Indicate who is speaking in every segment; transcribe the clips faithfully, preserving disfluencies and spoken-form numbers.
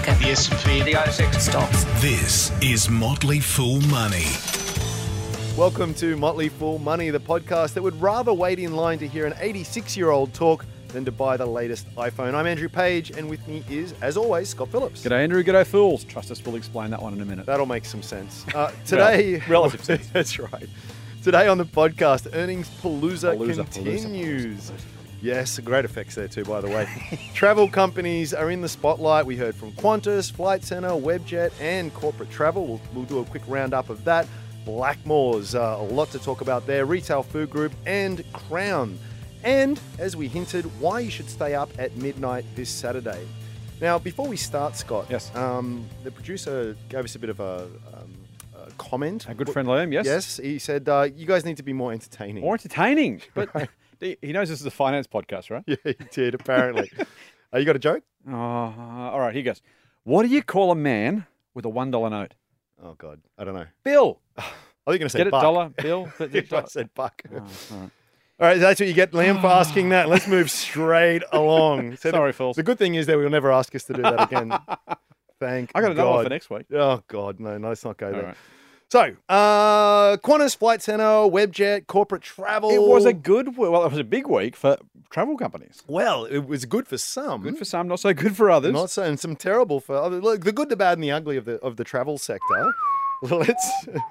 Speaker 1: market.
Speaker 2: The S and P, the A S X
Speaker 1: Stocks.
Speaker 3: This is Motley Fool Money.
Speaker 4: Welcome to Motley Fool Money, the podcast that would rather wait in line to hear an eighty-six-year-old talk than to buy the latest iPhone. I'm Andrew Page, and with me is, as always, Scott Phillips.
Speaker 5: G'day, Andrew. G'day, fools. Trust us, we'll explain that one in a minute.
Speaker 4: That'll make some sense. Uh, today,
Speaker 5: Well, relative sense.
Speaker 4: That's right. Today on the podcast, earnings palooza,
Speaker 5: Palooza,
Speaker 4: continues.
Speaker 5: palooza, palooza.
Speaker 4: Yes, great effects there too, by the way. Travel companies are in the spotlight. We heard from Qantas, Flight Centre, Webjet, and Corporate Travel. We'll, we'll do a quick roundup of that. Blackmores, uh, a lot to talk about there. Retail Food Group and Crown. And, as we hinted, why you should stay up at midnight this Saturday. Now, before we start, Scott,
Speaker 5: Yes.
Speaker 4: um, the producer gave us a bit of a, um, a comment.
Speaker 5: Our good friend Liam, yes?
Speaker 4: Yes, he said, uh, you guys need to be more entertaining.
Speaker 5: More entertaining. But he he knows this is a finance podcast, right?
Speaker 4: Yeah, he did, apparently. uh, you got a joke?
Speaker 5: Oh, all right, here goes. What do you call a man with a one dollar note?
Speaker 4: Oh, God, I don't know.
Speaker 5: Bill.
Speaker 4: I think you're going to say
Speaker 5: Get it,
Speaker 4: buck.
Speaker 5: dollar, bill?
Speaker 4: I said buck.
Speaker 5: Oh, all right.
Speaker 4: All right, that's what you get, Liam, for asking that. Let's move straight along. So
Speaker 5: Sorry,
Speaker 4: the,
Speaker 5: fools.
Speaker 4: The good thing is that we'll never ask us to do that again. Thank
Speaker 5: I got another
Speaker 4: God.
Speaker 5: one for next week.
Speaker 4: Oh, God, no, no, let's not go
Speaker 5: All
Speaker 4: there.
Speaker 5: right.
Speaker 4: So, uh, Qantas, Flight Centre, Webjet, Corporate Travel.
Speaker 5: It was a good, well, it was a big week for travel companies.
Speaker 4: Well, it was good for some.
Speaker 5: Good for some, not so good for others.
Speaker 4: Not so, and some terrible for others. Look, the good, the bad, and the ugly of the of the travel sector. Let's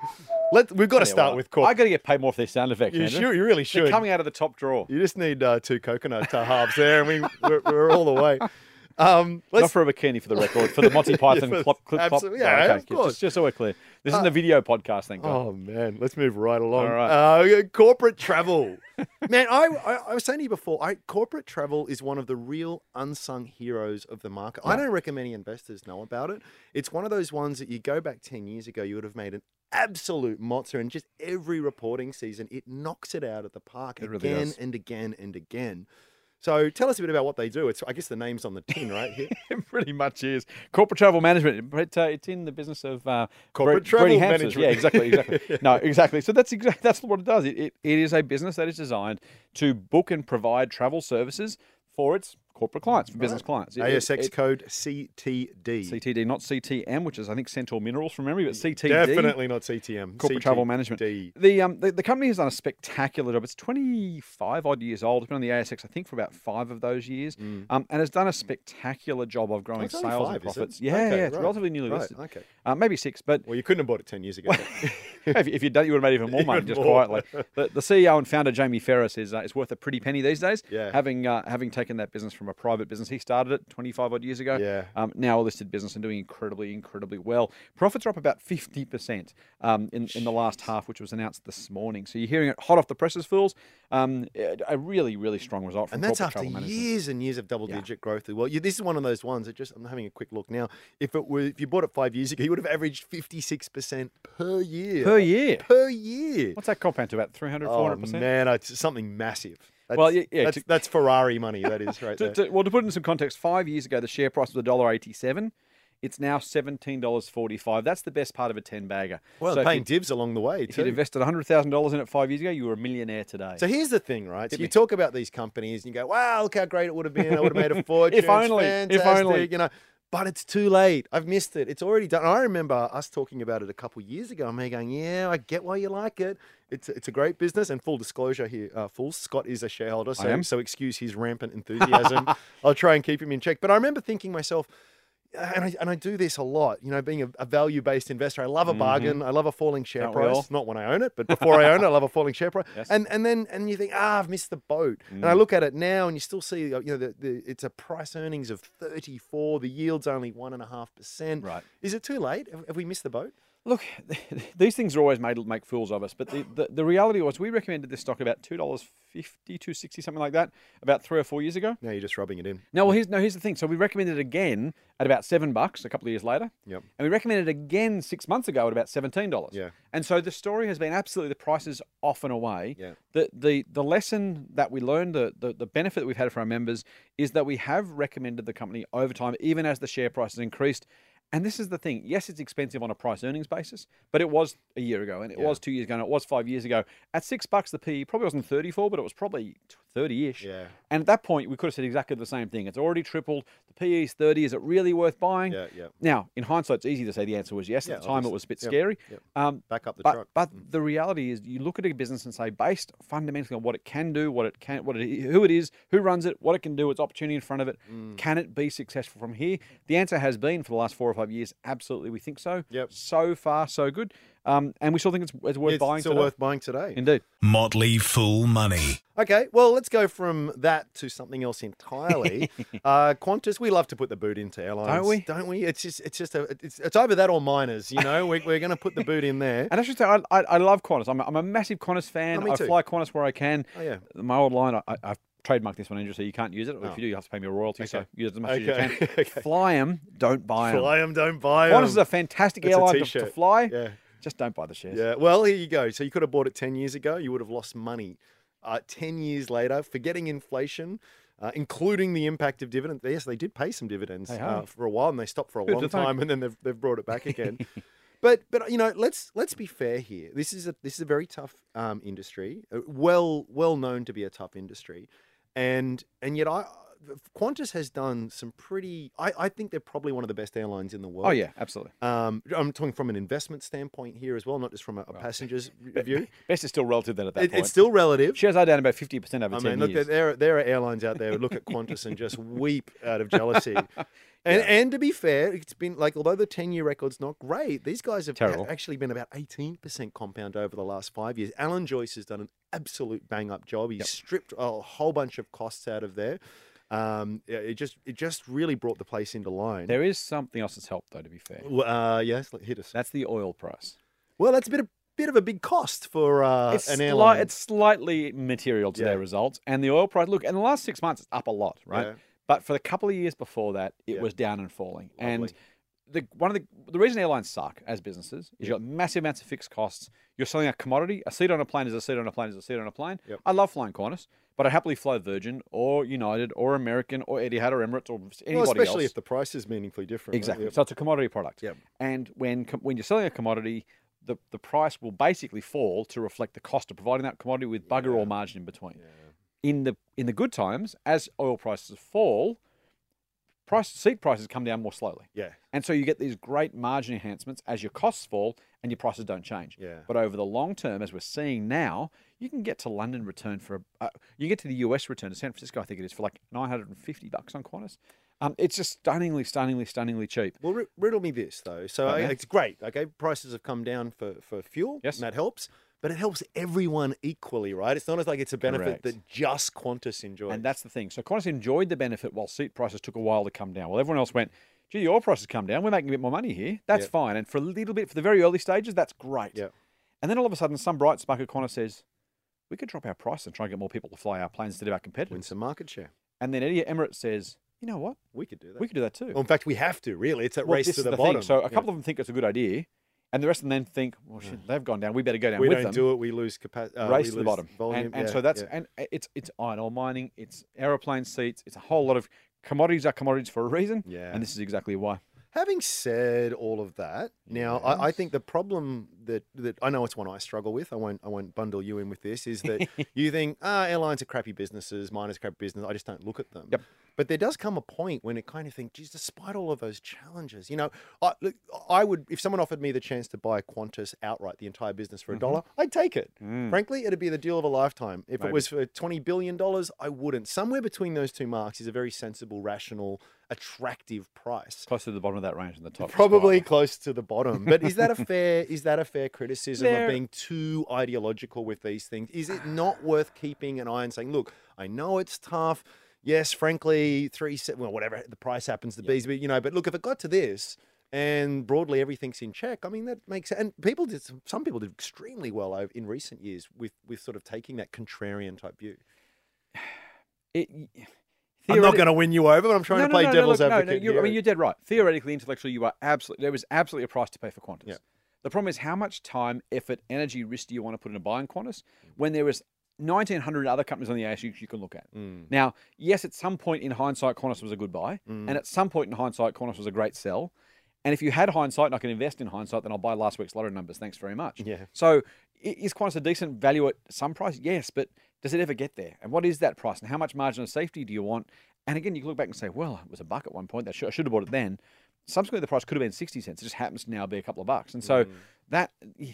Speaker 4: let we've got to
Speaker 5: Yeah,
Speaker 4: start
Speaker 5: well,
Speaker 4: with corporate.
Speaker 5: I got to get paid more for these sound effects,
Speaker 4: You
Speaker 5: Andrew.
Speaker 4: sure? You really
Speaker 5: They're
Speaker 4: should.
Speaker 5: coming out of the top drawer.
Speaker 4: You just need uh, two coconut uh, halves there, and we we're, we're all the way. Um,
Speaker 5: Not
Speaker 4: let's
Speaker 5: for a bikini, for the record, for the Monty Python
Speaker 4: for-
Speaker 5: clop, clip, clop.
Speaker 4: absolutely, yeah,
Speaker 5: Right, okay,
Speaker 4: of course.
Speaker 5: Just, just so we're clear. This isn't a video podcast, thank God.
Speaker 4: Oh man, let's move right along.
Speaker 5: All right.
Speaker 4: Uh, corporate travel, man. I, I I was saying to you before. I corporate travel is one of the real unsung heroes of the market. I don't reckon many investors know about it. It's one of those ones that you go back ten years ago, you would have made an absolute monster, and just every reporting season, it knocks it out of the park
Speaker 5: It really
Speaker 4: again
Speaker 5: does.
Speaker 4: and again and again. So tell us a bit about what they do. It's I guess the name's on the tin, right? Here.
Speaker 5: It pretty much is. Corporate travel management. But, uh, it's in the business of uh,
Speaker 4: Corporate
Speaker 5: bre-
Speaker 4: travel
Speaker 5: breeding hamsters.
Speaker 4: management.
Speaker 5: Yeah, exactly, exactly. No, exactly. So that's exactly that's what it does. It, it it is a business that is designed to book and provide travel services for its corporate clients, for business clients. It-
Speaker 4: A S X
Speaker 5: it-
Speaker 4: code C T D.
Speaker 5: C T D, not C T M, which is I think Centaur Minerals from memory, but C T D.
Speaker 4: Definitely not C T M.
Speaker 5: Corporate travel management.
Speaker 4: C T D.
Speaker 5: The um the, the company has done a spectacular job. It's twenty-five odd years old. It's been on the A S X, I think, for about five of those years, um, and has done a spectacular job of growing
Speaker 4: It's only
Speaker 5: sales
Speaker 4: five,
Speaker 5: and
Speaker 4: is it?
Speaker 5: profits. Yeah,
Speaker 4: Okay,
Speaker 5: yeah, it's
Speaker 4: right.
Speaker 5: relatively newly
Speaker 4: Right,
Speaker 5: listed.
Speaker 4: okay.
Speaker 5: Uh, maybe six, but
Speaker 4: Well, you couldn't have bought it ten years ago.
Speaker 5: if, if you'd done, it, you would have made even more money
Speaker 4: Even
Speaker 5: just
Speaker 4: more.
Speaker 5: quietly. The, the C E O and founder Jamie Ferris is uh, is worth a pretty penny these days.
Speaker 4: Yeah.
Speaker 5: Having uh, having taken that business from a private business, he started it twenty-five odd years ago.
Speaker 4: Yeah.
Speaker 5: Um, now a listed business and doing incredibly, incredibly well. Profits are up about fifty percent um, in in the last half, which was announced this morning. So you're hearing it hot off the presses, fools. Um, a really, really strong result from
Speaker 4: And that's
Speaker 5: corporate
Speaker 4: after
Speaker 5: travel management.
Speaker 4: years and years of double-digit growth. Well, you, this is one of those ones that just I'm having a quick look now. If it were, if you bought it five years ago, you would have averaged fifty-six percent per year.
Speaker 5: Per year.
Speaker 4: Per year.
Speaker 5: What's that compound to? About three hundred, four
Speaker 4: Oh
Speaker 5: hundred percent?
Speaker 4: man, it's something massive. That's,
Speaker 5: Well, yeah, yeah,
Speaker 4: that's,
Speaker 5: to-
Speaker 4: that's Ferrari money. That is right
Speaker 5: To,
Speaker 4: there.
Speaker 5: to, well, to put it in some context, five years ago, the share price was one dollar eighty-seven. It's now seventeen dollars forty-five. That's the best part of a ten-bagger.
Speaker 4: Well,
Speaker 5: so if
Speaker 4: paying
Speaker 5: you-
Speaker 4: divs along the way
Speaker 5: If
Speaker 4: too.
Speaker 5: you'd invested one hundred thousand dollars in it five years ago, you were a millionaire today.
Speaker 4: So here's the thing, right? So
Speaker 5: Hit
Speaker 4: you
Speaker 5: me.
Speaker 4: talk about these companies and you go, wow, look how great it would have been. I would have made a fortune.
Speaker 5: If only,
Speaker 4: It's
Speaker 5: if
Speaker 4: fantastic,"
Speaker 5: only.
Speaker 4: You know, but it's too late. I've missed it. It's already done. I remember us talking about it a couple of years ago. And me going, yeah, I get why you like it. It's it's a great business. And full disclosure here, uh, full Scott is a shareholder, so
Speaker 5: am.
Speaker 4: so excuse his rampant enthusiasm. I'll try and keep him in check. But I remember thinking myself, and I, and I do this a lot, you know, being a, a value-based investor. I love a bargain. I love a falling share
Speaker 5: Don't we all?
Speaker 4: price. Not when I own it, but before I own it, I love a falling share price.
Speaker 5: Yes.
Speaker 4: And and then and you think, ah, I've missed the boat. And
Speaker 5: Mm.
Speaker 4: I look at it now, and you still see, you know, the, the it's a price earnings of thirty-four. The yield's only one and a half percent.
Speaker 5: Right.
Speaker 4: Is it too late? Have, have we missed the boat?
Speaker 5: Look, these things are always made to make fools of us. But the, the, the reality was we recommended this stock about two dollars fifty, two sixty, something like that, about three or four years ago.
Speaker 4: No, you're just rubbing it in.
Speaker 5: No, well, here's, no, here's the thing. So we recommended it again at about seven bucks a couple of years later.
Speaker 4: Yep.
Speaker 5: And we recommended it again six months ago at about seventeen dollars.
Speaker 4: Yeah.
Speaker 5: And so the story has been absolutely the price is off and away.
Speaker 4: Yeah.
Speaker 5: The, the, the lesson that we learned, the, the, the benefit that we've had for our members is that we have recommended the company over time, even as the share price has increased. And this is the thing. Yes, it's expensive on a price earnings basis, but it was a year ago, and it
Speaker 4: Yeah.
Speaker 5: was two years ago, and it was five years ago. At six bucks, the P E probably wasn't thirty-four, but it was probably thirty-ish.
Speaker 4: Yeah.
Speaker 5: And at that point, we could have said exactly the same thing. It's already tripled. The P E is thirty. Is it really worth buying?
Speaker 4: Yeah, yeah.
Speaker 5: Now, in hindsight, it's easy to say the answer was yes.
Speaker 4: Yeah,
Speaker 5: At the time,
Speaker 4: obviously.
Speaker 5: it was a bit
Speaker 4: Yep,
Speaker 5: scary.
Speaker 4: yep.
Speaker 5: Um,
Speaker 4: Back up the
Speaker 5: but,
Speaker 4: truck.
Speaker 5: But the reality is, you look at a business and say, based fundamentally on what it can do, what it can, what it, who it is, who runs it, what it can do, its opportunity in front of it,
Speaker 4: Mm.
Speaker 5: can it be successful from here? The answer has been for the last four or five years, absolutely, we think so.
Speaker 4: Yep.
Speaker 5: So far, so good. Um, and we still think it's, it's worth
Speaker 4: It's
Speaker 5: buying
Speaker 4: still
Speaker 5: today.
Speaker 4: worth buying today.
Speaker 5: Indeed.
Speaker 3: Motley Fool Money.
Speaker 4: Okay, well, let's go from that to something else entirely. uh, Qantas, we love to put the boot into airlines,
Speaker 5: Don't we?
Speaker 4: Don't we? It's just, it's just a, it's, it's either that or miners. You know, we're, we're going to put the boot in there.
Speaker 5: And I should say, I, I, I love Qantas. I'm a, I'm a massive Qantas fan.
Speaker 4: Oh, me
Speaker 5: I
Speaker 4: too.
Speaker 5: fly Qantas where I can.
Speaker 4: Oh yeah.
Speaker 5: My old line, I, I've trademarked this one, Andrew, so you can't use it. Or
Speaker 4: Oh.
Speaker 5: if you do, you have to pay me a royalty. So
Speaker 4: Okay.
Speaker 5: use it as much as
Speaker 4: Okay.
Speaker 5: you can.
Speaker 4: Okay.
Speaker 5: Fly them, don't buy them.
Speaker 4: Fly them, don't buy them.
Speaker 5: Qantas is a fantastic
Speaker 4: It's a
Speaker 5: airline to, to
Speaker 4: t-shirt.
Speaker 5: fly.
Speaker 4: Yeah.
Speaker 5: Just don't buy the shares.
Speaker 4: Yeah. Well, here you go. So you could have bought it ten years ago. You would have lost money. Uh, ten years later, forgetting inflation, uh, including the impact of dividends. Yes, they did pay some dividends
Speaker 5: Hey,
Speaker 4: uh,
Speaker 5: hey.
Speaker 4: for a while, and they stopped for a
Speaker 5: Good
Speaker 4: long
Speaker 5: to think.
Speaker 4: time, and then they've, they've brought it back again. But but you know, let's let's be fair here. This is a this is a very tough um, industry, uh, well well known to be a tough industry, and and yet I Qantas has done some pretty. I, I think they're probably one of the best airlines in the world.
Speaker 5: Oh, yeah, absolutely.
Speaker 4: Um, I'm talking from an investment standpoint here as well, not just from a, a passenger's view.
Speaker 5: Best is still relative then at that
Speaker 4: It,
Speaker 5: point.
Speaker 4: it's still relative.
Speaker 5: Shares are down about fifty percent over
Speaker 4: I
Speaker 5: ten
Speaker 4: mean, look,
Speaker 5: years.
Speaker 4: there there are airlines out there who look at Qantas and just weep out of jealousy. And and to be fair, it's been like, although the ten-year record's not great, these guys have
Speaker 5: Terrible.
Speaker 4: a- actually been about eighteen percent compound over the last five years. Alan Joyce has done an absolute bang-up job. He's stripped a whole bunch of costs out of there. Um, yeah, it just it just really brought the place into line.
Speaker 5: There is something else that's helped, though, to be fair.
Speaker 4: Well, Uh, yes, hit us.
Speaker 5: That's the oil price.
Speaker 4: Well, that's a bit of bit of a big cost for uh,
Speaker 5: It's,
Speaker 4: an
Speaker 5: sli-
Speaker 4: airline.
Speaker 5: it's slightly material to
Speaker 4: Yeah.
Speaker 5: their results. And the oil price, look, in the last six months, it's up a lot, right?
Speaker 4: Yeah.
Speaker 5: But for the couple of years before that, it
Speaker 4: Yeah.
Speaker 5: was down and falling. And
Speaker 4: Lovely.
Speaker 5: the one of the the reason airlines suck as businesses is you've got massive amounts of fixed costs. You're selling a commodity. A seat on a plane is a seat on a plane is a seat on a plane.
Speaker 4: Yep.
Speaker 5: I love flying Qantas, but I happily fly Virgin or United or American or Etihad or Emirates or anybody
Speaker 4: well, especially
Speaker 5: else.
Speaker 4: if the price is meaningfully different. right?
Speaker 5: Exactly.
Speaker 4: Yep.
Speaker 5: So it's a commodity product.
Speaker 4: Yep.
Speaker 5: And when com- when you're selling a commodity, the, the price will basically fall to reflect the cost of providing that commodity with bugger all margin in between. In the in the good times, as oil prices fall, price seat prices come down more slowly.
Speaker 4: Yeah.
Speaker 5: And so you get these great margin enhancements as your costs fall and your prices don't change.
Speaker 4: Yeah.
Speaker 5: But over the long term, as we're seeing now, you can get to London return for a, uh, you get to the U S return to San Francisco, I think it is, for like nine hundred fifty bucks on Qantas. Um, it's just stunningly, stunningly, stunningly cheap.
Speaker 4: Well, ri- riddle me this though. So
Speaker 5: Right,
Speaker 4: I,
Speaker 5: man.
Speaker 4: it's great. Okay, prices have come down for for fuel.
Speaker 5: Yes.
Speaker 4: and that helps. But it helps everyone equally, right? It's not as like it's a benefit
Speaker 5: Correct.
Speaker 4: that just Qantas enjoys.
Speaker 5: And that's the thing. So Qantas enjoyed the benefit while seat prices took a while to come down. Well, everyone else went, gee, the oil prices come down. We're making a bit more money here. That's
Speaker 4: Yep.
Speaker 5: fine. And for a little bit, for the very early stages, that's great.
Speaker 4: Yeah.
Speaker 5: And then all of a sudden, some bright spark at Qantas says, we could drop our price and try and get more people to fly our planes instead of our
Speaker 4: win
Speaker 5: competitors.
Speaker 4: some market share.
Speaker 5: And then Eddie Emirates says, you know what?
Speaker 4: We could do that.
Speaker 5: We could do that too.
Speaker 4: Well, in fact, we have to. Really, it's a
Speaker 5: Well,
Speaker 4: race
Speaker 5: this
Speaker 4: to
Speaker 5: is
Speaker 4: the,
Speaker 5: the
Speaker 4: bottom.
Speaker 5: thing. So a
Speaker 4: Yeah.
Speaker 5: couple of them think it's a good idea. And the rest of them then think, well, shit, they've gone down. We better go down
Speaker 4: we
Speaker 5: with
Speaker 4: don't
Speaker 5: them.
Speaker 4: do it. We lose capacity. Uh,
Speaker 5: Race
Speaker 4: we
Speaker 5: to the
Speaker 4: lose
Speaker 5: bottom.
Speaker 4: Volume.
Speaker 5: And, and
Speaker 4: Yeah,
Speaker 5: so that's,
Speaker 4: yeah.
Speaker 5: and it's, it's iron ore mining, it's aeroplane seats, it's a whole lot of commodities are commodities for a reason.
Speaker 4: Yeah.
Speaker 5: And this is exactly why.
Speaker 4: Having said all of that, now I, I think the problem that, that I know it's one I struggle with. I won't I won't bundle you in with this. Is that you think ah airlines are crappy businesses, miners are crappy business. I just don't look at them.
Speaker 5: Yep.
Speaker 4: But there does come a point when it kind of think, geez, despite all of those challenges, you know, I look, I would if someone offered me the chance to buy Qantas outright, the entire business for a dollar, I'd take it. Frankly, it'd be the deal of a lifetime. If it
Speaker 5: Maybe.
Speaker 4: was for twenty billion dollars, I wouldn't. Somewhere between those two marks is a very sensible, rational, attractive price.
Speaker 5: Close to the bottom of that range in the top.
Speaker 4: Probably
Speaker 5: spot.
Speaker 4: close to the bottom. But is that a fair is that a fair criticism
Speaker 5: There-
Speaker 4: of being too ideological with these things? Is it not worth keeping an eye and saying, look, I know it's tough. Yes, frankly, three se- well, whatever the price happens to be, but you know, but look, if it got to this and broadly everything's in check, I mean that makes and people did some people did extremely well over in recent years with with sort of taking that contrarian type view.
Speaker 5: It,
Speaker 4: I'm not
Speaker 5: theoretic-
Speaker 4: going to win you over, but I'm trying
Speaker 5: No,
Speaker 4: to
Speaker 5: no,
Speaker 4: play
Speaker 5: no, no,
Speaker 4: devil's
Speaker 5: look, no,
Speaker 4: advocate.
Speaker 5: No, you're, I
Speaker 4: here.
Speaker 5: mean, you're dead right. Theoretically, intellectually, you are absolutely. There was absolutely a price to pay for Qantas.
Speaker 4: Yeah.
Speaker 5: The problem is how much time, effort, energy, risk do you want to put into buying Qantas when there is nineteen hundred other companies on the A S you, you can look at.
Speaker 4: Mm.
Speaker 5: Now, yes, at some point in hindsight, Qantas was a good buy, and at some point in hindsight, Qantas was a great sell. And if you had hindsight and I can invest in hindsight, then I'll buy last week's lottery numbers. Thanks very much.
Speaker 4: Yeah.
Speaker 5: So i- is Qantas a decent value at some price? Yes, but does it ever get there? And what is that price? And how much margin of safety do you want? And again, you can look back and say, well, it was a buck at one point. That should, I should have bought it then. Subsequently, the price could have been sixty cents. It just happens to now be a couple of bucks. And so that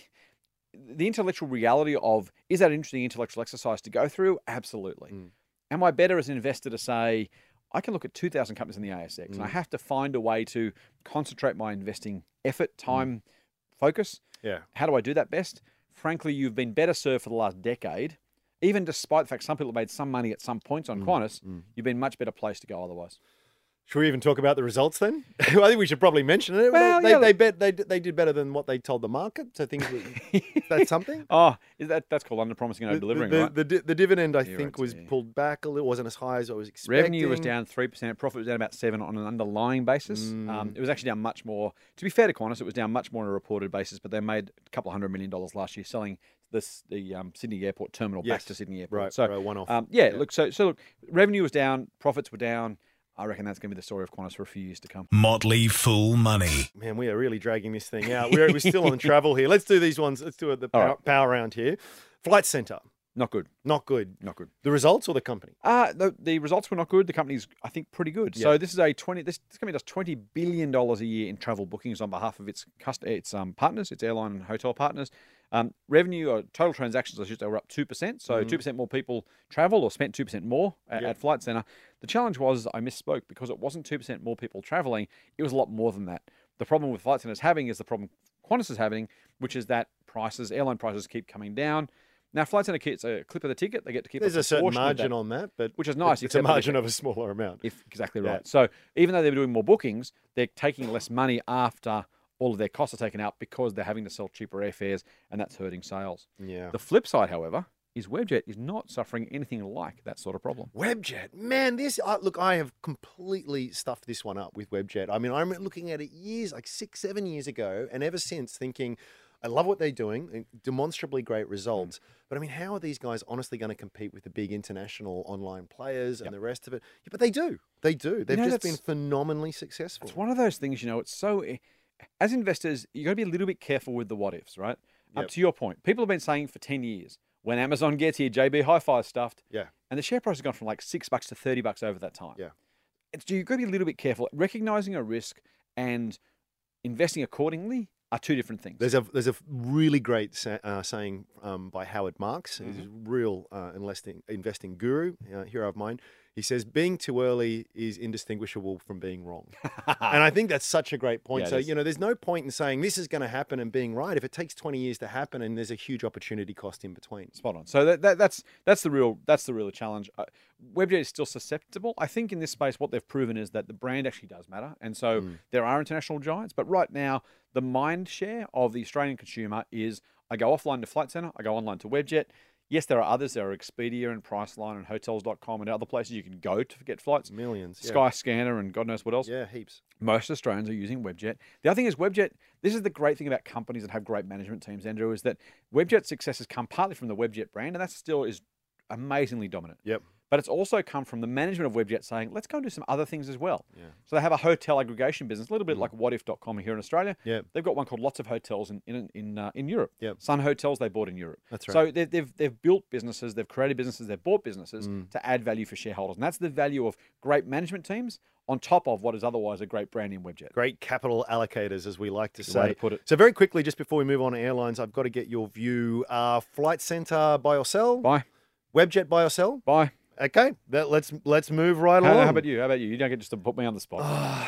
Speaker 5: the intellectual reality of, is that an interesting intellectual exercise to go through? Absolutely.
Speaker 4: Mm.
Speaker 5: Am I better as an investor to say, I can look at two thousand companies in the A S X
Speaker 4: Mm.
Speaker 5: and I have to find a way to concentrate my investing effort, time, focus?
Speaker 4: Yeah.
Speaker 5: How do I do that best? Frankly, you've been better served for the last decade. Even despite the fact some people have made some money at some points on Qantas, you've been much better placed to go otherwise.
Speaker 4: Should we even talk about the results then? I think we should probably mention it.
Speaker 5: Well,
Speaker 4: they,
Speaker 5: yeah,
Speaker 4: they bet they they did better than what they told the market. So things were, that's something.
Speaker 5: Oh, is that that's called under promising and over
Speaker 4: The,
Speaker 5: delivering,
Speaker 4: the,
Speaker 5: right?
Speaker 4: the, the, the dividend, I
Speaker 5: Yeah,
Speaker 4: think,
Speaker 5: right,
Speaker 4: was
Speaker 5: yeah.
Speaker 4: pulled back a little. Wasn't as high as I was expecting.
Speaker 5: Revenue was down three percent. Profit was down about seven on an underlying basis.
Speaker 4: Mm.
Speaker 5: Um, it was actually down much more. To be fair to Qantas, it was down much more on a reported basis, but they made a couple of hundred million dollars last year selling this the um, Sydney Airport terminal
Speaker 4: Yes.
Speaker 5: back to Sydney Airport.
Speaker 4: Right,
Speaker 5: so
Speaker 4: right, one-off.
Speaker 5: Um, yeah,
Speaker 4: Yeah.
Speaker 5: look. So so look, revenue was down, profits were down. I reckon that's going to be the story of Qantas for a few years to come.
Speaker 3: Motley Fool Money.
Speaker 4: Man, we are really dragging this thing out. We're, we're still on travel here. Let's do these ones. Let's do it the
Speaker 5: All
Speaker 4: power,
Speaker 5: right.
Speaker 4: power round here. Flight Centre,
Speaker 5: Not good.
Speaker 4: not good.
Speaker 5: Not good.
Speaker 4: The results or the company?
Speaker 5: Uh, the, the results were not good. The company's, I think, pretty good.
Speaker 4: Yeah.
Speaker 5: So this is a twenty. This, this company does twenty billion dollars a year in travel bookings on behalf of its cust- its um, partners, its airline and hotel partners. Um, revenue or total transactions, I should say, were up two percent. So two percent more people travel or spent two percent more at,
Speaker 4: Yep.
Speaker 5: at Flight Centre. The challenge was I misspoke because it wasn't two percent more people traveling. It was a lot more than that. The problem with Flight Centre is having is the problem Qantas is having, which is that prices, airline prices keep coming down. Now, Flight Centre gets a clip of the ticket. They get to keep
Speaker 4: There's
Speaker 5: a
Speaker 4: a certain
Speaker 5: proportion of
Speaker 4: margin
Speaker 5: that,
Speaker 4: on that, but
Speaker 5: which is nice.
Speaker 4: It's a
Speaker 5: except that if-
Speaker 4: margin of a smaller amount.
Speaker 5: if exactly
Speaker 4: Yeah.
Speaker 5: right. So even though they're doing more bookings, they're taking less money after all of their costs are taken out because they're having to sell cheaper airfares, and that's hurting sales.
Speaker 4: Yeah.
Speaker 5: The flip side, however, is Webjet is not suffering anything like that sort of problem.
Speaker 4: Webjet, man, this uh, look, I have completely stuffed this one up with Webjet. I mean, I remember looking at it years, like six, seven years ago, and ever since thinking, I love what they're doing, and demonstrably great results. But I mean, how are these guys honestly going to compete with the big international online players and
Speaker 5: Yep.
Speaker 4: the rest of it? Yeah, but they do, they do. They've
Speaker 5: know,
Speaker 4: just been
Speaker 5: that's-
Speaker 4: phenomenally successful.
Speaker 5: It's one of those things, you know, it's so, as investors, you got to be a little bit careful with the what ifs, right? Up
Speaker 4: Yep.
Speaker 5: to your point, people have been saying for ten years, when Amazon gets here, J B Hi-Fi is stuffed.
Speaker 4: Yeah.
Speaker 5: And the share price has gone from like six bucks to thirty bucks over that time.
Speaker 4: Yeah.
Speaker 5: It's, you've got to be a little bit careful. Recognizing a risk and investing accordingly are two different things.
Speaker 4: There's a there's a really great sa- uh, saying um, by Howard Marks. He's a
Speaker 5: Mm-hmm.
Speaker 4: real uh, investing investing guru, uh, hero of mine. He says being too early is indistinguishable from being wrong, and I think that's such a great point.
Speaker 5: Yeah, it
Speaker 4: so
Speaker 5: is.
Speaker 4: you know, there's no point in saying this is going to happen and being right if it takes twenty years to happen, and there's a huge opportunity cost in between.
Speaker 5: Spot on. So that, that that's that's the real that's the real challenge. Uh, Webjet is still susceptible. I think in this space, what they've proven is that the brand actually does matter, and so
Speaker 4: Mm.
Speaker 5: there are international giants. But right now, the mind share of the Australian consumer is: I go offline to Flight Centre, I go online to Webjet. Yes, there are others. There are Expedia and Priceline and Hotels dot com and other places you can go to get flights.
Speaker 4: Millions, yeah.
Speaker 5: Skyscanner and God knows what else.
Speaker 4: Yeah, heaps.
Speaker 5: Most Australians are using Webjet. The other thing is Webjet, this is the great thing about companies that have great management teams, Andrew, is that Webjet's success has come partly from the Webjet brand, and that still is amazingly dominant.
Speaker 4: Yep.
Speaker 5: But it's also come from the management of Webjet saying, let's go and do some other things as well.
Speaker 4: Yeah.
Speaker 5: So they have a hotel aggregation business, a little bit like what if dot com here in Australia.
Speaker 4: Yep.
Speaker 5: They've got one called Lots of Hotels in in in, uh, in Europe.
Speaker 4: Yep.
Speaker 5: Sun Hotels they bought in Europe.
Speaker 4: That's right.
Speaker 5: So they've, they've, they've built businesses, they've created businesses, they've bought businesses
Speaker 4: Mm.
Speaker 5: to add value for shareholders. And that's the value of great management teams on top of what is otherwise a great brand in Webjet.
Speaker 4: Great capital allocators, as we like to
Speaker 5: Good way
Speaker 4: say.
Speaker 5: to put it.
Speaker 4: So very quickly, just before we move on to airlines, I've got to get your view. Uh, Flight Centre buy or sell?
Speaker 5: Buy,
Speaker 4: Webjet buy or sell?
Speaker 5: buy.
Speaker 4: Okay, that, let's let's move right
Speaker 5: How,
Speaker 4: along.
Speaker 5: how about you? How about you? You don't get just to put me on the spot.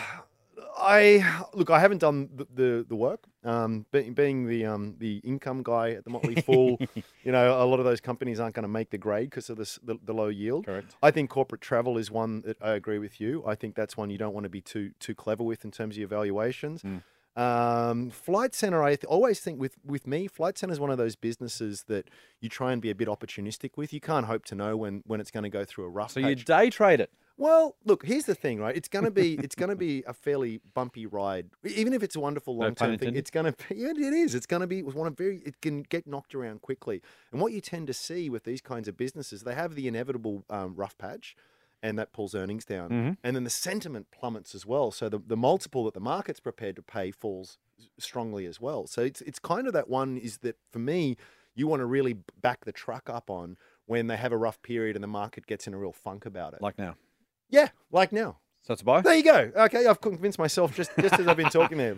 Speaker 4: I look. I haven't done the the, the work. Um, being, being the um the income guy at the Motley Fool, you know, a lot of those companies aren't going to make the grade because of this, the the low yield.
Speaker 5: Correct.
Speaker 4: I think corporate travel is one that I agree with you. I think that's one you don't want to be too too clever with in terms of your valuations.
Speaker 5: Mm.
Speaker 4: Um, Flight Centre, I th- always think with with me, Flight Centre is one of those businesses that you try and be a bit opportunistic with. You can't hope to know when when it's going to go through a rough
Speaker 5: So
Speaker 4: patch.
Speaker 5: you day trade it.
Speaker 4: Well, look, here's the thing, right? It's gonna be it's gonna be a fairly bumpy ride, even if it's a wonderful
Speaker 5: No
Speaker 4: long
Speaker 5: pun
Speaker 4: term thing.
Speaker 5: intended.
Speaker 4: It's gonna be, yeah, it is. It's gonna be it was one of very it can get knocked around quickly. And what you tend to see with these kinds of businesses, they have the inevitable um, rough patch. and that pulls earnings down.
Speaker 5: Mhm.
Speaker 4: And then the sentiment plummets as well. So the, the multiple that the market's prepared to pay falls strongly as well. So it's it's kind of that one is that for me, you want to really back the truck up on when they have a rough period and the market gets in a real funk about it.
Speaker 5: Like now.
Speaker 4: Yeah, like now.
Speaker 5: So it's a buy?
Speaker 4: There you go. Okay, I've convinced myself just, just as I've been talking there.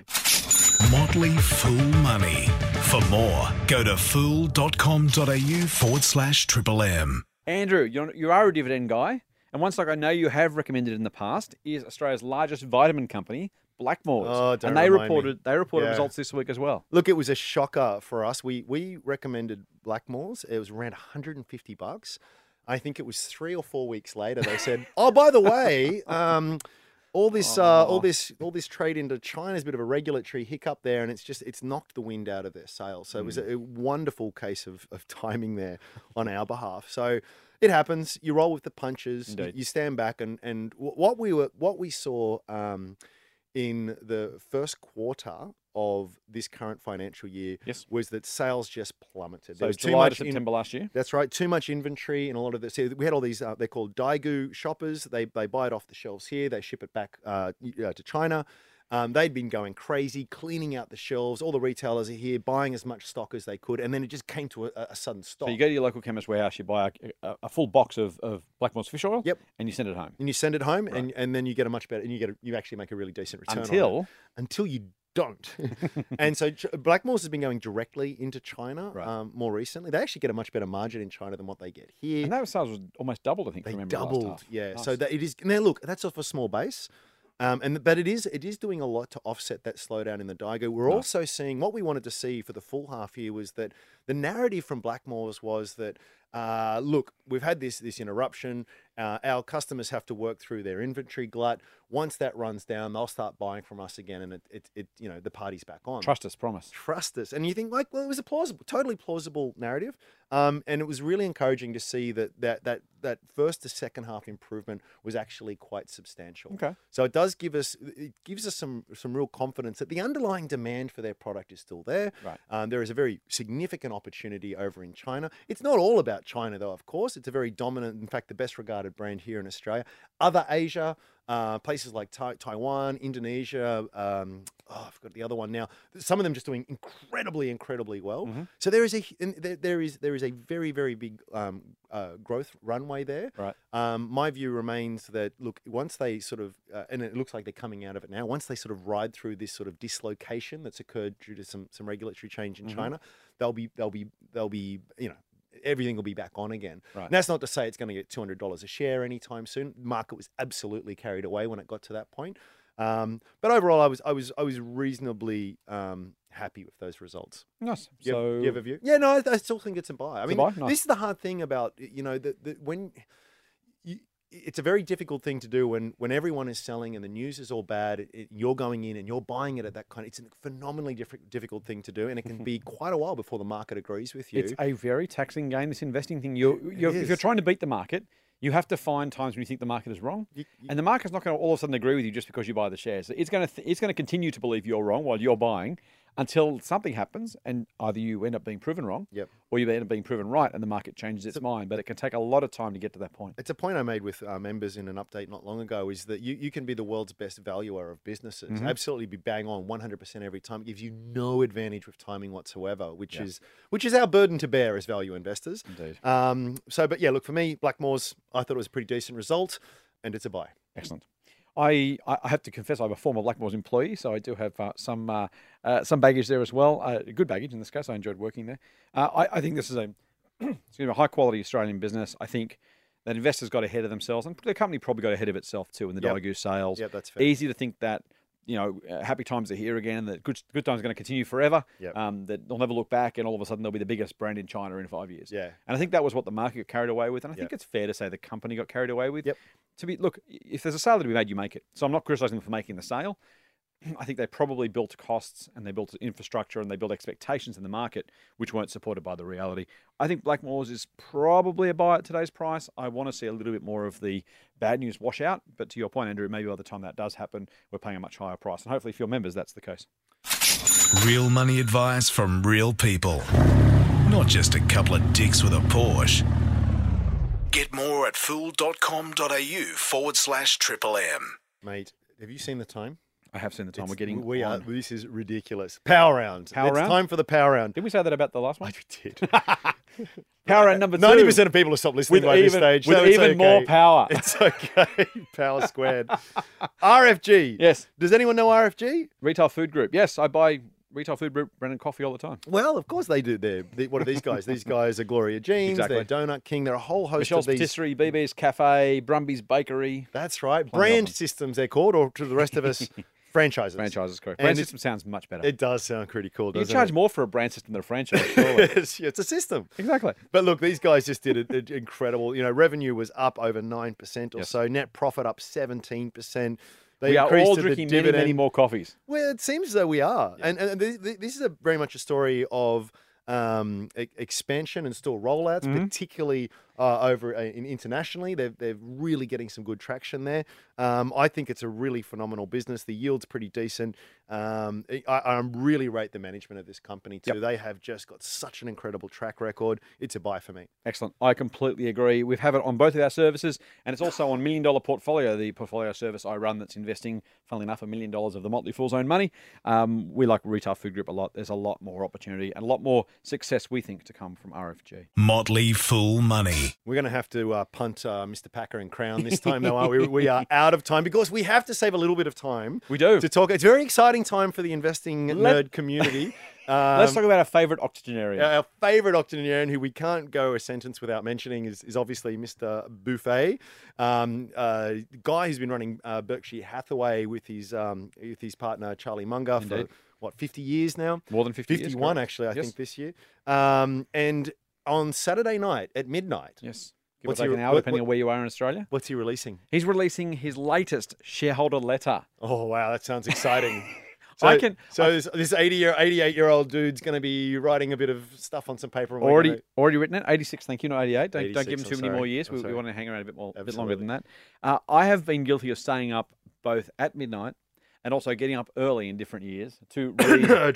Speaker 3: Motley Fool Money. For more, go to fool.com.au forward slash triple M.
Speaker 5: Andrew, you're, you are a dividend guy. And one stock I know you have recommended in the past is Australia's largest vitamin company, Blackmores.
Speaker 4: Oh, don't
Speaker 5: and they
Speaker 4: remind me.
Speaker 5: reported they reported
Speaker 4: Yeah.
Speaker 5: results this week as well.
Speaker 4: Look, it was a shocker for us. We we recommended Blackmores. It was around one hundred fifty bucks. I think it was three or four weeks later. They said, "Oh, by the way, um, all this uh, all this all this trade into China is a bit of a regulatory hiccup there, and it's just it's knocked the wind out of their sails." So it was a, a wonderful case of of timing there on our behalf. So it happens. You roll with the punches. You,
Speaker 5: Indeed.
Speaker 4: you stand back, and and wh- what we were what we saw. Um, in the first quarter of this current financial year
Speaker 5: Yes.
Speaker 4: was that sales just plummeted.
Speaker 5: So
Speaker 4: There was too
Speaker 5: July to
Speaker 4: much in-
Speaker 5: September last year.
Speaker 4: that's right, too much inventory in a lot of this. We had all these, uh, they're called Daigou shoppers. They they buy it off the shelves here. They ship it back uh, uh, to China. Um, they'd been going crazy, cleaning out the shelves. All the retailers are here buying as much stock as they could. And then it just came to a, a sudden stop.
Speaker 5: So you go to your local chemist warehouse, you buy a, a, a full box of, of Blackmore's fish oil,
Speaker 4: Yep.
Speaker 5: and you send it home.
Speaker 4: and you send it home, and, and then you get a much better, and you get a, you actually make a really decent return on it.
Speaker 5: Until
Speaker 4: until you don't. And so Ch- Blackmores has been going directly into China
Speaker 5: Right.
Speaker 4: um, more recently. They actually get a much better margin in China than what they get here.
Speaker 5: and that sales was almost doubled, I think.
Speaker 4: They
Speaker 5: from memory last
Speaker 4: doubled,
Speaker 5: half.
Speaker 4: yeah.
Speaker 5: Nice.
Speaker 4: So that it is now. Look, that's off a small base, um, and but it is it is doing a lot to offset that slowdown in the Daigou. We're
Speaker 5: Nice.
Speaker 4: also seeing what we wanted to see for the full half year was that the narrative from Blackmores was that uh, look, we've had this this interruption. Uh, our customers have to work through their inventory glut. Once that runs down, they'll start buying from us again, and it it, it you know the party's back on.
Speaker 5: Trust us, promise.
Speaker 4: Trust us. And you think, like, well, it was a plausible, totally plausible narrative. Um, and it was really encouraging to see that that that that first to second half improvement was actually quite substantial.
Speaker 5: Okay.
Speaker 4: So it does give us it gives us some some real confidence that the underlying demand for their product is still there.
Speaker 5: Right.
Speaker 4: Um, there is a very significant opportunity over in China. It's not all about China, though, of course. It's a very dominant, in fact, the best regarded brand here in Australia. Other Asia, uh, places like Tai- Taiwan, Indonesia, um, oh, I've got the other one now. Some of them just doing incredibly, incredibly well.
Speaker 5: Mm-hmm.
Speaker 4: So there is a and there, there is there is a very, very big um, uh, growth runway there.
Speaker 5: Right.
Speaker 4: Um, my view remains that look, once they sort of, uh, and it looks like they're coming out of it now. Once they sort of ride through this sort of dislocation that's occurred due to some some regulatory change in
Speaker 5: Mhm.
Speaker 4: China, they'll be they'll be they'll be you know. Everything will be back on again.
Speaker 5: Right.
Speaker 4: And that's not to say it's going to get two hundred dollars a share anytime soon. The market was absolutely carried away when it got to that point. Um, but overall, I was I was I was reasonably um, happy with those results.
Speaker 5: Nice.
Speaker 4: You,
Speaker 5: so
Speaker 4: have, you have a view? Yeah, no, I, I still think it's a buy. I
Speaker 5: It's a
Speaker 4: mean,
Speaker 5: buy? Nice.
Speaker 4: this is the hard thing about you know that that when you, it's a very difficult thing to do when when everyone is selling and the news is all bad. It, it- you're going in and you're buying it at that kind. It's a phenomenally diff- difficult thing to do, and it can be quite a while before the market agrees with you.
Speaker 5: it's a very taxing game, this investing thing. You're, you're, if
Speaker 4: is.
Speaker 5: you're trying to beat the market, you have to find times when you think the market is wrong.
Speaker 4: You- you-
Speaker 5: And the market's not going to all of a sudden agree with you just because you buy the shares. It's going to th- it's going to continue to believe you're wrong while you're buying until something happens, and either you end up being proven wrong,
Speaker 4: Yep.
Speaker 5: or you end up being proven right, and the market changes its mind. But it can take a lot of time to get to that point.
Speaker 4: It's a point I made with uh, members in an update not long ago is that you, you can be the world's best valuer of businesses.
Speaker 5: Mhm.
Speaker 4: Absolutely be bang on one hundred percent every time. It gives you no advantage with timing whatsoever, which
Speaker 5: Yeah.
Speaker 4: is which is our burden to bear as value investors.
Speaker 5: Indeed.
Speaker 4: Um, so, but yeah, look, for me, Blackmores, I thought it was a pretty decent result, and it's a buy.
Speaker 5: Excellent. I, I I have to confess I'm a former Blackmores employee, so I do have uh, some uh, uh, some baggage there as well. Uh, good baggage in this case. I enjoyed working there. Uh, I, I think this is a excuse me, a high quality Australian business. I think that investors got ahead of themselves, and the company probably got ahead of itself too in the
Speaker 4: Yep.
Speaker 5: Daigou sales.
Speaker 4: Yeah, that's fair.
Speaker 5: Easy to think that you know uh, happy times are here again, and that good good times are going to continue forever.
Speaker 4: Yep.
Speaker 5: Um, that they'll never look back, and all of a sudden they'll be the biggest brand in China in five years.
Speaker 4: Yeah.
Speaker 5: And I think that was what the market got carried away with, and I think
Speaker 4: Yep.
Speaker 5: it's fair to say the company got carried away with.
Speaker 4: Yep.
Speaker 5: To be look, if there's a sale to be made, you make it. So I'm not criticising them for making the sale. I think they probably built costs and they built infrastructure and they built expectations in the market which weren't supported by the reality. I think Blackmores is probably a buy at today's price. I want to see a little bit more of the bad news wash out. But to your point, Andrew, maybe by the time that does happen, we're paying a much higher price. And hopefully for your members, that's the case.
Speaker 3: Real money advice from real people. Not just a couple of dicks with a Porsche. Get more at fool.com.au forward slash triple M.
Speaker 4: Mate, have you seen the time?
Speaker 5: I have seen the time.
Speaker 4: It's-
Speaker 5: We're getting
Speaker 4: we are.
Speaker 5: on.
Speaker 4: This is ridiculous. Power round.
Speaker 5: Power
Speaker 4: it's
Speaker 5: round?
Speaker 4: time for the power round.
Speaker 5: Did we say that about the last one?
Speaker 4: We did.
Speaker 5: Power round number two.
Speaker 4: Ninety percent of people have stopped listening
Speaker 5: with
Speaker 4: by
Speaker 5: even,
Speaker 4: this stage.
Speaker 5: with
Speaker 4: so it's
Speaker 5: even
Speaker 4: okay.
Speaker 5: more power.
Speaker 4: It's okay. Power squared. R F G.
Speaker 5: Yes.
Speaker 4: Does anyone know R F G?
Speaker 5: Retail Food Group. Yes, I buy Retail Food Group Brennan coffee all the time.
Speaker 4: Well, of course they do. They're, they, what are these guys? These guys are Gloria Jeans.
Speaker 5: Exactly.
Speaker 4: They're Donut King. They're a whole host
Speaker 5: Michelle's
Speaker 4: of these.
Speaker 5: Patisserie, B B's Cafe, Brumby's Bakery.
Speaker 4: That's right.
Speaker 5: Plenty of
Speaker 4: Brand
Speaker 5: them.
Speaker 4: systems they're called, or to the rest of us, franchises.
Speaker 5: Franchises, correct.
Speaker 4: And
Speaker 5: Brand
Speaker 4: it-
Speaker 5: system sounds much better.
Speaker 4: It does sound pretty cool,
Speaker 5: you
Speaker 4: doesn't
Speaker 5: charge
Speaker 4: it?
Speaker 5: more for a brand system than a franchise, surely.
Speaker 4: it's, it's a system.
Speaker 5: Exactly.
Speaker 4: But look, these guys just did it incredible. You know, revenue was up over nine percent or
Speaker 5: Yes.
Speaker 4: so. Net profit up seventeen percent. They
Speaker 5: We are
Speaker 4: increased
Speaker 5: all
Speaker 4: the
Speaker 5: drinking many,
Speaker 4: dividend.
Speaker 5: many more coffees.
Speaker 4: Well, it seems as though we are. And, and this, this is a, very much a story of um, e- expansion and store rollouts,
Speaker 5: Mm-hmm.
Speaker 4: particularly uh, over uh, in internationally. They're, they're really getting some good traction there. Um, I think it's a really phenomenal business. The yield's pretty decent. Um, I, I really rate the management of this company too.
Speaker 5: Yep.
Speaker 4: They have just got such an incredible track record. It's a buy for me.
Speaker 5: Excellent. I completely agree. We have it on both of our services, and it's also on Million Dollar Portfolio, the portfolio service I run that's investing, funnily enough, a million dollars of the Motley Fool's own money. Um, we like Retail Food Group a lot. There's a lot more opportunity and a lot more success, we think, to come from R F G.
Speaker 3: Motley Fool Money.
Speaker 4: We're going to have to uh, punt uh, Mister Packer and Crown this time, though, aren't we? We are out of time because we have to save a little bit of time.
Speaker 5: We do.
Speaker 4: To talk. It's a very exciting time for the investing
Speaker 5: Let-
Speaker 4: nerd community. Um,
Speaker 5: Let's talk about our favourite octogenarian.
Speaker 4: Our favourite octogenarian, who we can't go a sentence without mentioning, is, is obviously Mister Buffet, um, uh, guy who's been running uh, Berkshire Hathaway with his um, with his partner Charlie Munger
Speaker 5: Indeed.
Speaker 4: for what fifty years now.
Speaker 5: More than fifty years,
Speaker 4: fifty-one
Speaker 5: correct.
Speaker 4: actually, I
Speaker 5: Yes.
Speaker 4: think this year. Um, and on Saturday night at midnight,
Speaker 5: Yes. Give
Speaker 4: What's
Speaker 5: or take
Speaker 4: he-
Speaker 5: an hour,
Speaker 4: what-
Speaker 5: depending
Speaker 4: what-
Speaker 5: on where you are in Australia.
Speaker 4: what's he releasing?
Speaker 5: He's releasing his latest shareholder letter.
Speaker 4: Oh wow, that sounds exciting.
Speaker 5: I can-
Speaker 4: So
Speaker 5: I-
Speaker 4: this, this eighty year, eighty-eight year old dude's going to be writing a bit of stuff on some paper. And we're
Speaker 5: Already,
Speaker 4: gonna-
Speaker 5: already written it. eighty-six, thank you, not eighty-eight. Don't, don't give
Speaker 4: eighty-six,
Speaker 5: him too
Speaker 4: I'm
Speaker 5: many more
Speaker 4: sorry.
Speaker 5: years.
Speaker 4: I'm
Speaker 5: We, we
Speaker 4: sorry.
Speaker 5: want to hang around a bit more, a bit longer
Speaker 4: Absolutely.
Speaker 5: than that. Uh, I have been guilty of staying up both at midnight and also getting up early in different years to read.
Speaker 4: Nerd.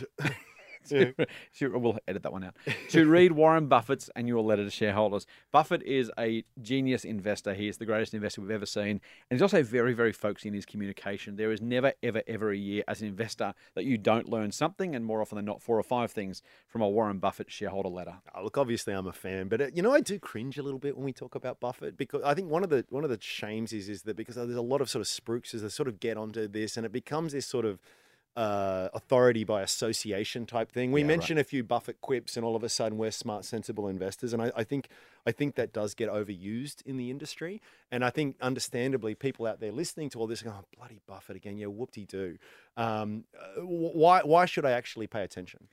Speaker 5: to- to- we'll edit that one out. To read Warren Buffett's annual letter to shareholders. Buffett is a genius investor. He is the greatest investor we've ever seen. And he's also very, very focused in his communication. There is never, ever, ever a year as an investor that you don't learn something, and more often than not, four or five things from a Warren Buffett shareholder letter.
Speaker 4: Oh, look, obviously I'm a fan, but uh, you know I do cringe a little bit when we talk about Buffett because I think one of the one of the shames is is that because there's a lot of sort of spooks as they sort of get onto this and it becomes this sort of uh, authority by association type thing. We
Speaker 5: Yeah,
Speaker 4: mention a few Buffett quips, and all of a sudden we're smart, sensible investors, and I, I think I think that does get overused in the industry. And I think, understandably, people out there listening to all this go, "Oh, bloody Buffett again! Yeah, whoop-de-doo." Um, uh, why why should I actually pay attention?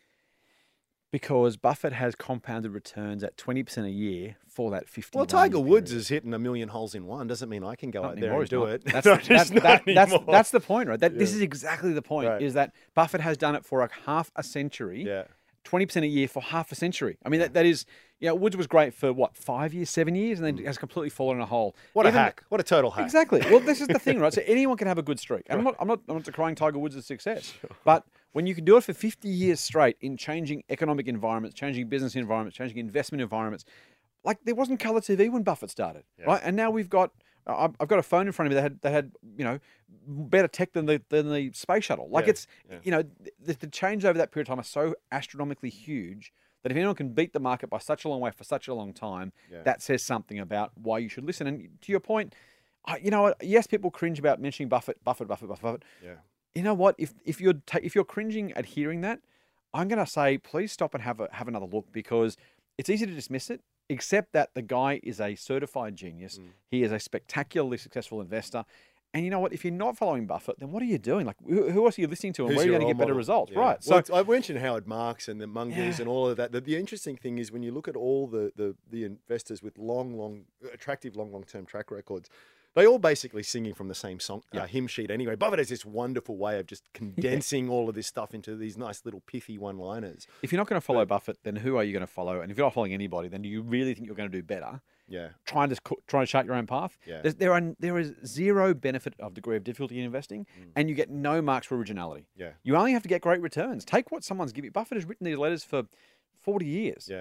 Speaker 5: Because Buffett has compounded returns at twenty percent a year for that fifty.
Speaker 4: Well, Tiger Woods is hitting a million holes in one. Doesn't mean I can go
Speaker 5: Not
Speaker 4: out there
Speaker 5: anymore,
Speaker 4: and
Speaker 5: he's
Speaker 4: do
Speaker 5: not.
Speaker 4: it.
Speaker 5: That's,
Speaker 4: No,
Speaker 5: that's,
Speaker 4: he's not
Speaker 5: that- that's,
Speaker 4: anymore.
Speaker 5: that's the point, right? That, This
Speaker 4: Yeah.
Speaker 5: is exactly the point,
Speaker 4: Right.
Speaker 5: is that Buffett has done it for a half a century.
Speaker 4: Yeah.
Speaker 5: twenty percent a year for half a century. I mean, that, that is, you know, Woods was great for what, five years, seven years, and then has completely fallen in a hole.
Speaker 4: Mm. What a
Speaker 5: Even-
Speaker 4: hack. What a total hack.
Speaker 5: Exactly. Well, this is the thing, right? So anyone can have a good streak. And I'm not, I'm not, I'm not decrying Tiger Woods' success, but when you can do it for fifty years straight in changing economic environments, changing business environments, changing investment environments, like there wasn't colour T V when Buffett started, right? And now we've got, I've I've got a phone in front of me that had, that had, you know, better tech than the than the space shuttle. Like
Speaker 4: Yeah,
Speaker 5: it's,
Speaker 4: yeah.
Speaker 5: you know, the, the change over that period of time are so astronomically huge that if anyone can beat the market by such a long way for such a long time,
Speaker 4: Yeah.
Speaker 5: that says something about why you should listen. And to your point, I- you know, what, yes, people cringe about mentioning Buffett, Buffett, Buffett, Buffett. Buffett.
Speaker 4: Yeah.
Speaker 5: You know what? If if you're ta- if you're cringing at hearing that, I'm going to say please stop and have a have another look because it's easy to dismiss it. Except that the guy is a certified genius.
Speaker 4: Mm.
Speaker 5: He is a spectacularly successful investor. And you know what? If you're not following Buffett, then what are you doing? Like, who, who else are you listening to, and
Speaker 4: Who's
Speaker 5: where are you
Speaker 4: your
Speaker 5: going to
Speaker 4: role
Speaker 5: get better
Speaker 4: model?
Speaker 5: results?
Speaker 4: Yeah.
Speaker 5: Right.
Speaker 4: Well,
Speaker 5: So
Speaker 4: it's- I mentioned Howard Marks and the Mungers
Speaker 5: Yeah.
Speaker 4: and all of that. The, the interesting thing is when you look at all the, the, the investors with long, long, attractive, long, long-term track records, they all basically singing from the same song, uh, hymn sheet anyway. Buffett has this wonderful way of just condensing all of this stuff into these nice little pithy one-liners.
Speaker 5: if you're not going to follow Buffett, then who are you going to follow? And if you're not following anybody, then do you really think you're going to do better?
Speaker 4: Yeah.
Speaker 5: Try and just co- try and chart your own path.
Speaker 4: Yeah.
Speaker 5: There's, there are there is zero benefit of degree of difficulty in investing, and you get no marks for originality.
Speaker 4: Yeah.
Speaker 5: You only have to get great returns. Take what someone's giving. Buffett has written these letters for forty years.
Speaker 4: Yeah.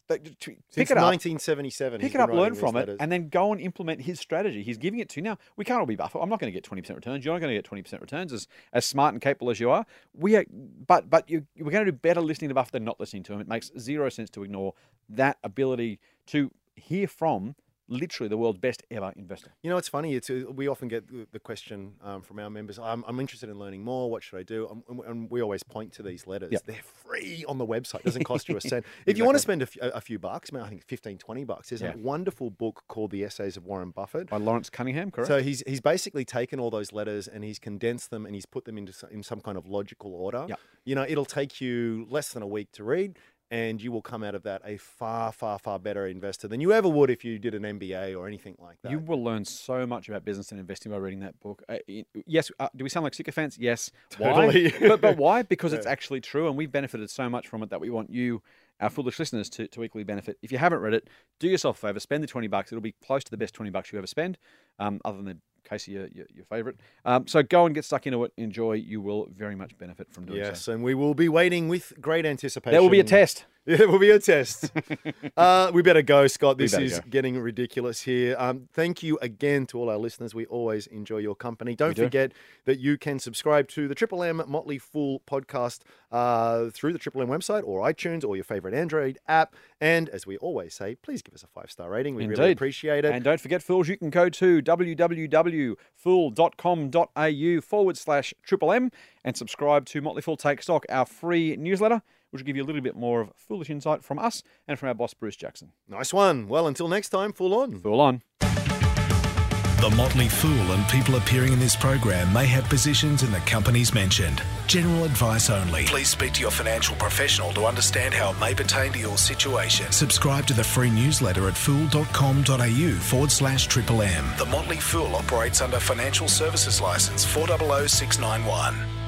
Speaker 5: Like, to- Pick
Speaker 4: Since
Speaker 5: it up.
Speaker 4: nineteen seventy-seven.
Speaker 5: Pick
Speaker 4: he's
Speaker 5: it
Speaker 4: been
Speaker 5: up, learn
Speaker 4: writing these
Speaker 5: from it,
Speaker 4: letters.
Speaker 5: and then go and implement his strategy. He's giving it to you now. We can't all be Buffett. I'm not going to get twenty percent returns. You're not going to get twenty percent returns as, as smart and capable as you are. We are, but but you, we're going to do better listening to Buffett than not listening to him. It makes zero sense to ignore that ability to hear from literally the world's best ever investor.
Speaker 4: You know, it's funny. It's uh, we often get the- the question um, from our members. I'm, I'm interested in learning more. What should I do? Um, and, and we always point to these letters.
Speaker 5: Yep.
Speaker 4: They're free on the website. It doesn't cost you a cent. If you want to
Speaker 5: Exactly.
Speaker 4: spend a, f- a few bucks, I, mean, I think fifteen, twenty bucks. There's
Speaker 5: Yeah.
Speaker 4: a wonderful book called The Essays of Warren Buffett.
Speaker 5: By Lawrence Cunningham, correct?
Speaker 4: So he's he's basically taken all those letters and he's condensed them and he's put them into s- in some kind of logical order.
Speaker 5: Yep.
Speaker 4: You know, it'll take you less than a week to read. And you will come out of that a far, far, far better investor than you ever would if you did an M B A or anything like that.
Speaker 5: You will learn so much about business and investing by reading that book. Uh, i- yes, uh, do we sound like sycophants? Yes.
Speaker 4: Totally.
Speaker 5: Why? but, but why? Because it's
Speaker 4: Yeah.
Speaker 5: actually true, and we've benefited so much from it that we want you, our foolish listeners, to, to equally benefit. If you haven't read it, do yourself a favor, spend the twenty bucks. It'll be close to the best twenty bucks you ever spend, um, other than the Casey, your, your, your favorite. Um, so go and get stuck into it. Enjoy. You will very much benefit from doing
Speaker 4: Yes,
Speaker 5: so.
Speaker 4: and we will be waiting with great anticipation.
Speaker 5: There will be a test.
Speaker 4: Yeah, it will be a test. uh, we better go, Scott.
Speaker 5: We
Speaker 4: This
Speaker 5: better
Speaker 4: is
Speaker 5: go.
Speaker 4: getting ridiculous here. Um, thank you again to all our listeners. We always enjoy your company. Don't
Speaker 5: We do.
Speaker 4: forget that you can subscribe to the Triple M Motley Fool podcast uh, through the Triple M website or iTunes or your favorite Android app. And as we always say, please give us a five-star rating. We really
Speaker 5: Indeed.
Speaker 4: appreciate it.
Speaker 5: And don't forget, fools, you can go to www.fool.com.au forward slash triple M and subscribe to Motley Fool Take Stock, our free newsletter, which will give you a little bit more of foolish insight from us and from our boss, Bruce Jackson.
Speaker 4: Nice one. Well, until next time, full on.
Speaker 5: Fool on.
Speaker 3: The Motley Fool and people appearing in this program may have positions in the companies mentioned. General advice only. Please speak to your financial professional to understand how it may pertain to your situation. Subscribe to the free newsletter at fool.com.au forward slash triple M. The Motley Fool operates under Financial Services License four zero zero six nine one.